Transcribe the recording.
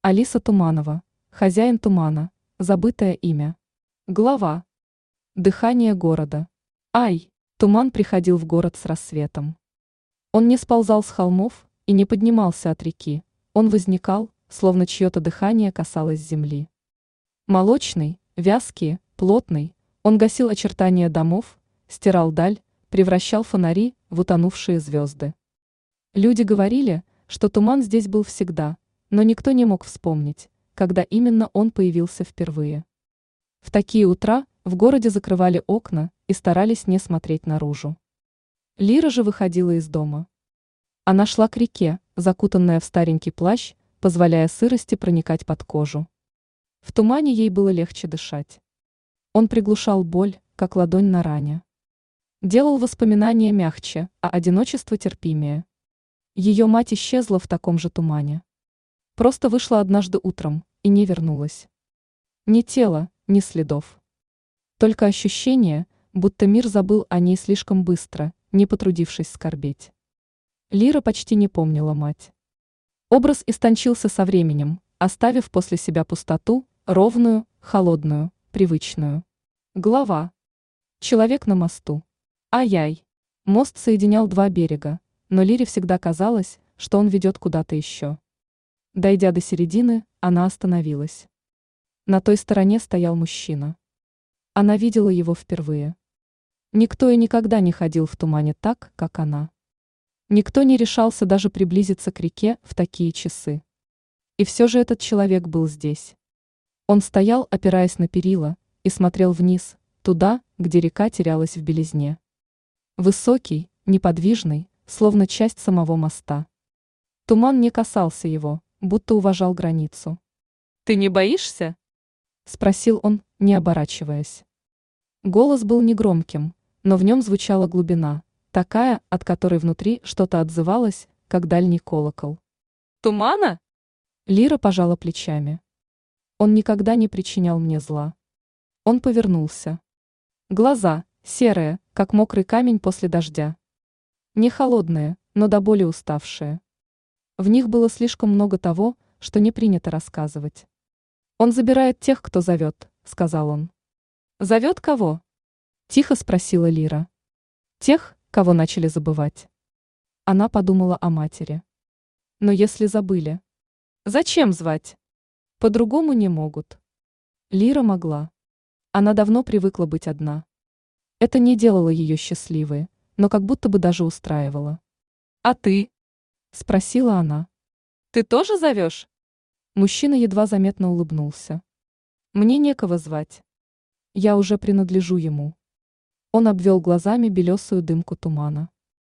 Алиса Туманова, хозяин тумана, забытое имя. Глава. Дыхание города. Туман приходил в город с рассветом. Он не сползал с холмов и не поднимался от реки, он возникал, словно чье-то дыхание касалось земли. Молочный, вязкий, плотный, он гасил очертания домов, стирал даль, превращал фонари в утонувшие звезды. Люди говорили, что туман здесь был всегда, но никто не мог вспомнить, когда именно он появился впервые. В такие утра в городе закрывали окна и старались не смотреть наружу. Лира же выходила из дома. Она шла к реке, закутанная в старенький плащ, позволяя сырости проникать под кожу. В тумане ей было легче дышать. Он приглушал боль, как ладонь на ране. Делал воспоминания мягче, а одиночество терпимее. Ее мать исчезла в таком же тумане. Просто вышла однажды утром и не вернулась. Ни тела, ни следов. Только ощущение, будто мир забыл о ней слишком быстро, не потрудившись скорбеть. Лира почти не помнила мать. Образ истончился со временем, оставив после себя пустоту, ровную, холодную, привычную. Глава. Человек на мосту. Мост соединял два берега, но Лире всегда казалось, что он ведет куда-то еще. Дойдя до середины, она остановилась. На той стороне стоял мужчина. Она видела его впервые. Никто и никогда не ходил в тумане так, как она. Никто не решался даже приблизиться к реке в такие часы. И все же этот человек был здесь. Он стоял, опираясь на перила, и смотрел вниз, туда, где река терялась в белизне. Высокий, неподвижный, словно часть самого моста. Туман не касался его, будто уважал границу. «Ты не боишься?» – спросил он, не оборачиваясь. Голос был негромким, но в нем звучала глубина, такая, от которой внутри что-то отзывалось, как дальний колокол. «Тумана?» Лира пожала плечами. Он никогда не причинял мне зла. Он повернулся. Глаза, серые, как мокрый камень после дождя. Не холодные, но до боли уставшие. В них было слишком много того, что не принято рассказывать. «Он забирает тех, кто зовет», — сказал он. «Зовет кого?» — тихо спросила Лира. «Тех, кого начали забывать». Она подумала о матери. Но если забыли, зачем звать? По-другому не могут. Лира могла. Она давно привыкла быть одна. Это не делало ее счастливой, но как будто бы даже устраивало. «А ты?» – спросила она. «Ты тоже зовешь?» Мужчина едва заметно улыбнулся. «Мне некого звать. Я уже принадлежу ему». Он обвел глазами белесую дымку тумана.